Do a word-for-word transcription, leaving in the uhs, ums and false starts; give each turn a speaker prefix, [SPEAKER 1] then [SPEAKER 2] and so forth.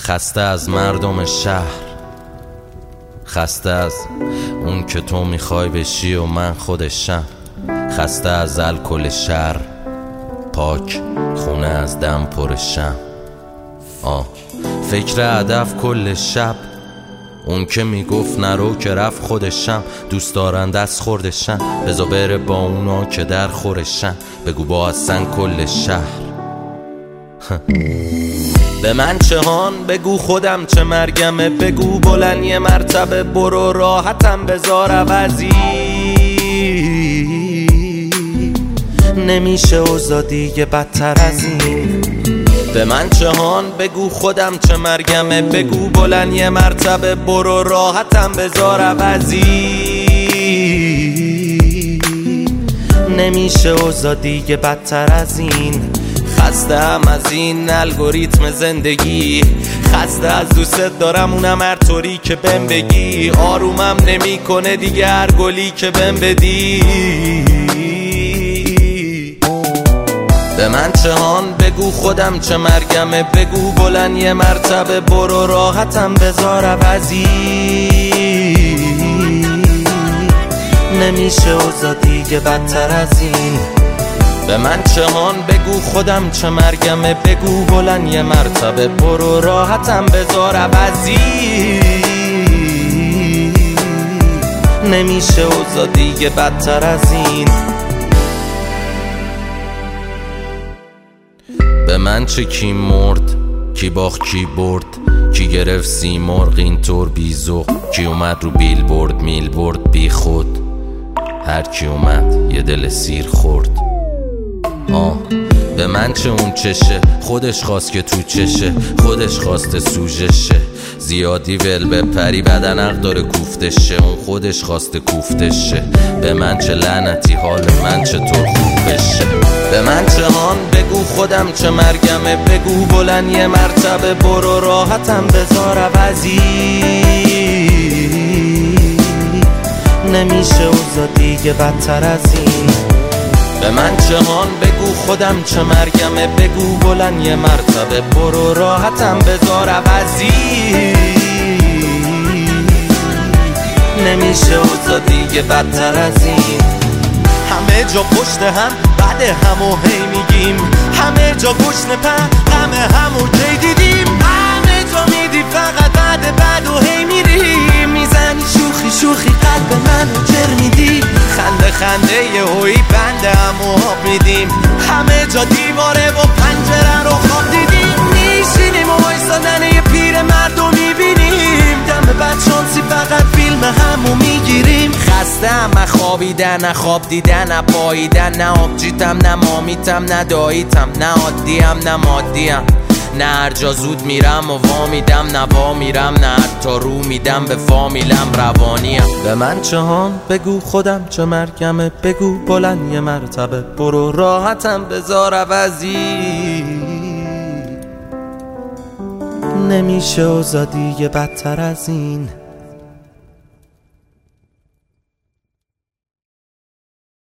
[SPEAKER 1] خسته از مردم شهر، خسته از اون که تو میخوای بشی و من خودشم، خسته از الکل شهر، پاک خونه از دم پرشم. آه فکر هدف کل شب، اون که میگفت نرو که رفت خودشم، دوست دارن دست خوردشن، بزا بره با اونا که در خورشن، بگو با اصلا کل شهر. به من چه هان بگو خودم چه مرگمه، بگو بلند یه مرتبه برو راحتم بذار عوضی، نمیشه اوضاع دیگه بدتر از این. به من چه هان بگو خودم چه مرگمه، بگو بلند یه مرتبه برو راحتم بذار عوضی، نمیشه اوضاع دیگه بدتر از این. خستم از این الگوریتم زندگی، خسته از دوست دارم اونم هر طوری که بهم بگی، آرومم نمی کنه دیگه هر گلی که بهم بدی. به من چه هان بگو خودم چه مرگمه، بگو بلند یه مرتبه برو راحتم بذار عوضی، نمیشه اوضاع دیگه بدتر از این. به من چه هان بگو خودم چه مرگمه، بگو بلند یه مرتبه برو راحتم بذار عوضی، نمیشه اوضاع دیگه بدتر از این. به من چه کی مرد، کی باخت کی برد، کی گرفت سی مرغ اینطور بیزو، کی اومد رو بیل برد میل برد بی خود، هر کی اومد یه دل سیر خورد. آه به من چه اون چشه، خودش خواست که تو چشه، خودش خواسته سوژشه، زیادی ول بپری بدن حق داره کوفتشه، اون خودش خواسته کوفتشه. به من چه لعنتی حال من چطور خوب بشه. به من چه هان بگو خودم چه مرگمه، بگو بلند یه مرتبه برو راحتم بذار عوضی، نمیشه اوضاع دیگه بدتر از این. به من چه هان بگو خودم چه مرگمه، بگو بلند یه مرتبه برو راحتم بذار عوضی، نمیشه اوضاع دیگه بدتر از این. همه جا پشت هم بعد همو هی میگیم، همه جا گشنه پر همه همو کی دیدیم، همه جا میدی فقط بعد بعد و هی میریم، میزنی شوخی شوخی قلب منو جر میدی، خنده خنده یه هوی بنده همو آب میدیم، همه جا دیواره و پنجره رو خواب دیدیم، میشینیم و وایسادن یه پیر مردو میبینیم، دم بعد شانسی فقط فیلم همو میگیریم. خسته هم خوابیدن نه خواب دیدن نه پاییدن، نه آبجیتم نه مامیتم نه داییتم، نه عادیم نه مادیم، نه هر جا زود میرم و وا میدم نه وا میرم، نه حتی رو میدم به فامیلم روانیم. به من چه هان بگو خودم چه مرگمه، بگو بلند یه مرتبه برو راحتم بذار عوضی، نمیشه اوضاع دیگه بدتر از این.